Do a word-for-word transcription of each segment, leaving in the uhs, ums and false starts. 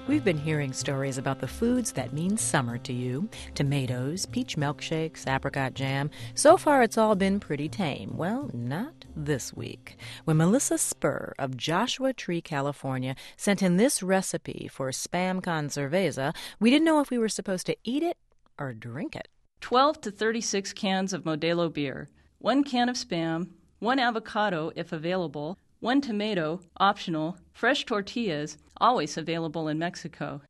We've been hearing stories about the foods that mean summer to you. Tomatoes, peach milkshakes, apricot jam. So far, it's all been pretty tame. Well, not this week. When Melissa Spur of Joshua Tree, California, sent in this recipe for Spam con cerveza, we didn't know if we were supposed to eat it or drink it. twelve to thirty-six cans of Modelo beer, one can of Spam, one avocado if available, one tomato, optional, fresh tortillas, always available in Mexico.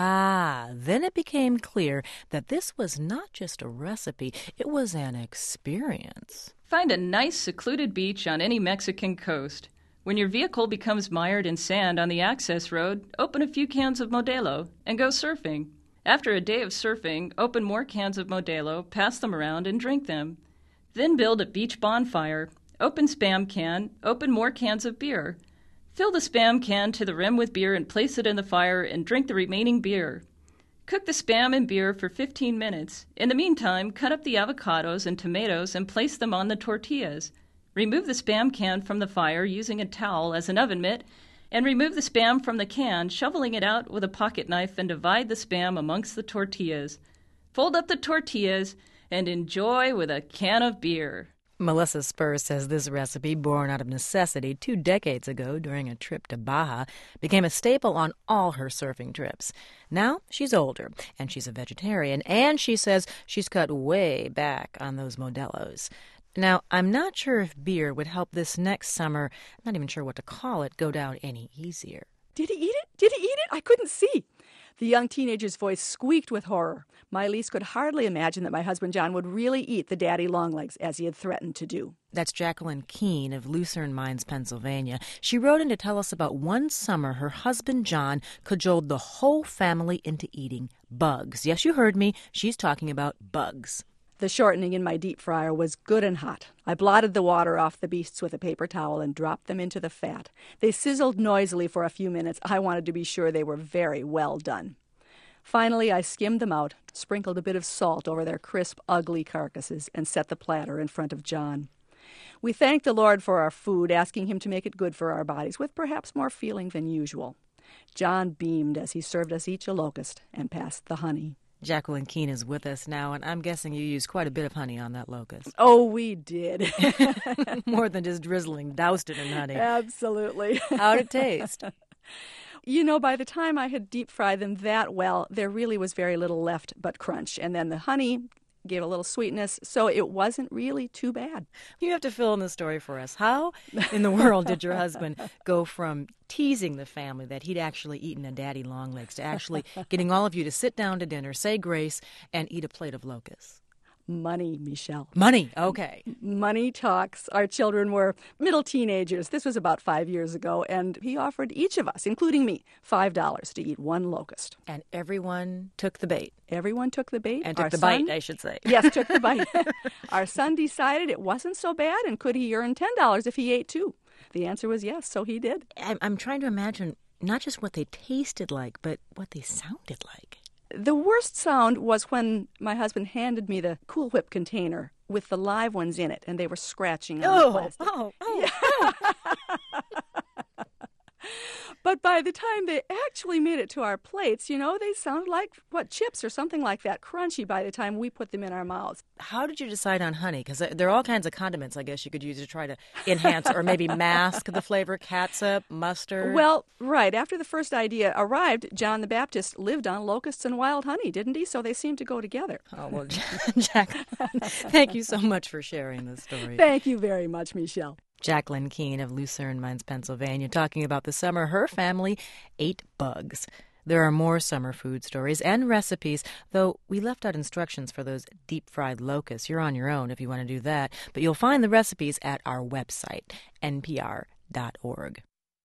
Ah, then it became clear that this was not just a recipe, it was an experience. Find a nice secluded beach on any Mexican coast. When your vehicle becomes mired in sand on the access road, open a few cans of Modelo and go surfing. After a day of surfing, open more cans of Modelo, pass them around, and drink them. Then build a beach bonfire. Open Spam can, open more cans of beer. Fill the Spam can to the rim with beer and place it in the fire and drink the remaining beer. Cook the Spam and beer for fifteen minutes. In the meantime, cut up the avocados and tomatoes and place them on the tortillas. Remove the Spam can from the fire using a towel as an oven mitt, and remove the Spam from the can, shoveling it out with a pocket knife, and divide the Spam amongst the tortillas. Fold up the tortillas and enjoy with a can of beer. Melissa Spur says this recipe, born out of necessity two decades ago during a trip to Baja, became a staple on all her surfing trips. Now she's older, and she's a vegetarian, and she says she's cut way back on those Modelos. Now, I'm not sure if beer would help this next summer, I'm not even sure what to call it, go down any easier. Did he eat it? Did he eat it? I couldn't see. The young teenager's voice squeaked with horror. My Elise could hardly imagine that my husband John would really eat the daddy longlegs as he had threatened to do. That's Jacqueline Keene of Lucerne Mines, Pennsylvania. She wrote in to tell us about one summer her husband John cajoled the whole family into eating bugs. Yes, you heard me. She's talking about bugs. The shortening in my deep fryer was good and hot. I blotted the water off the beasts with a paper towel and dropped them into the fat. They sizzled noisily for a few minutes. I wanted to be sure they were very well done. Finally, I skimmed them out, sprinkled a bit of salt over their crisp, ugly carcasses, and set the platter in front of John. We thanked the Lord for our food, asking him to make it good for our bodies, with perhaps more feeling than usual. John beamed as he served us each a locust and passed the honey. Jacqueline Keene is with us now, and I'm guessing you used quite a bit of honey on that locust. Oh, we did. More than just drizzling, doused it in honey. Absolutely. How'd it taste? You know, by the time I had deep-fried them that well, there really was very little left but crunch. And then the honey gave a little sweetness, so it wasn't really too bad. You have to fill in the story for us. How in the world did your husband go from teasing the family that he'd actually eaten a daddy longlegs to actually getting all of you to sit down to dinner, say grace, and eat a plate of locusts? Money, Michelle. Money, okay. Money talks. Our children were middle teenagers. This was about five years ago, and he offered each of us, including me, five dollars to eat one locust. And everyone took the bait. Everyone took the bait. And took Our the son, bite, I should say. Yes, took the bite. Our son decided it wasn't so bad, and could he earn ten dollars if he ate two? The answer was yes, so he did. I'm, I'm trying to imagine not just what they tasted like, but what they sounded like. The worst sound was when my husband handed me the Cool Whip container with the live ones in it, and they were scratching on oh, the plastic. Oh, oh, yeah. oh. But by the time they actually made it to our plates, you know, they sounded like, what, chips or something like that, crunchy by the time we put them in our mouths. How did you decide on honey? Because there are all kinds of condiments, I guess, you could use to try to enhance or maybe mask the flavor, catsup, mustard. Well, right. After the first idea arrived, John the Baptist lived on locusts and wild honey, didn't he? So they seemed to go together. Oh, well, Jack, thank you so much for sharing this story. Thank you very much, Michelle. Jacqueline Keene of Lucerne Mines, Pennsylvania, talking about the summer her family ate bugs. There are more summer food stories and recipes, though we left out instructions for those deep-fried locusts. You're on your own if you want to do that, but you'll find the recipes at our website, n p r dot org.